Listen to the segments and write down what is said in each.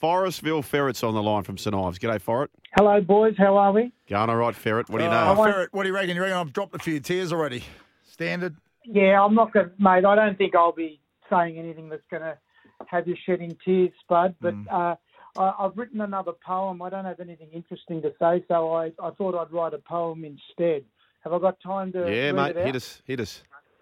Forestville Ferret's on the line from St Ives. G'day, Ferret. Hello, boys. How are we? Going all right, Ferret. What do you know? Ferret, what do you reckon? You reckon I've dropped a few tears already? Standard? Yeah, I'm not going to, mate. I don't think I'll be saying anything that's going to have you shedding tears, Spud. But I've written another poem. I don't have anything interesting to say, so I thought I'd write a poem instead. Have I got time to Yeah, read mate. it out? Hit us.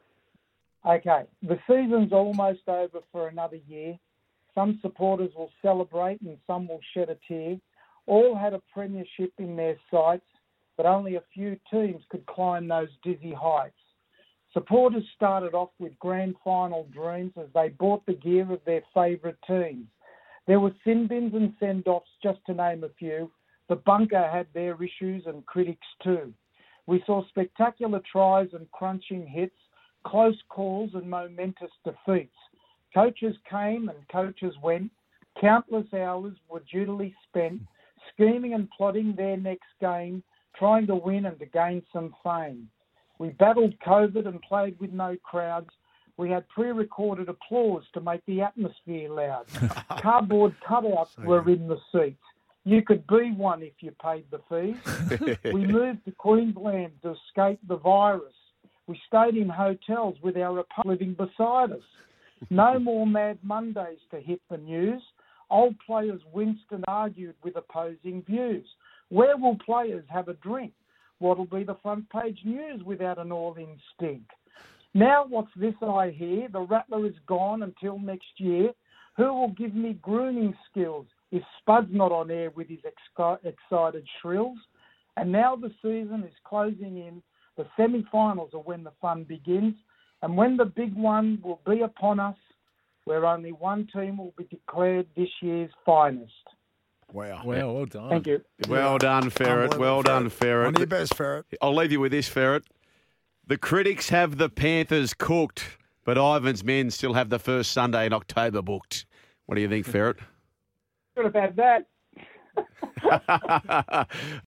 Okay. The season's almost over for another year. Some supporters will celebrate and some will shed a tear. All had a premiership in their sights, but only a few teams could climb those dizzy heights. Supporters started off with grand final dreams as they bought the gear of their favourite teams. There were sin bins and send-offs, just to name a few. The bunker had their issues and critics too. We saw spectacular tries and crunching hits, close calls and momentous defeats. Coaches came and coaches went. Countless hours were dutifully spent scheming and plotting their next game, trying to win and to gain some fame. We battled COVID and played with no crowds. We had pre-recorded applause to make the atmosphere loud. Cardboard cutouts were in the seats. You could be one if you paid the fees. We moved to Queensland to escape the virus. We stayed in hotels with our opponents living beside us. No more Mad Mondays to hit the news. Old players winced and argued with opposing views. Where will players have a drink? What'll be the front page news without an all-in stink? Now what's this I hear? The Rattler is gone until next year. Who will give me grooming skills if Spud's not on air with his excited shrills? And now the season is closing in. The semi-finals are when the fun begins. And when the big one will be upon us, where only one team will be declared this year's finest. Wow. Well done. Thank you. Well done, Ferret. Well done, Ferret. One of your best, Ferret. I'll leave you with this, Ferret. The critics have the Panthers cooked, but Ivan's men still have the first Sunday in October booked. What do you think, Ferret? Good about that.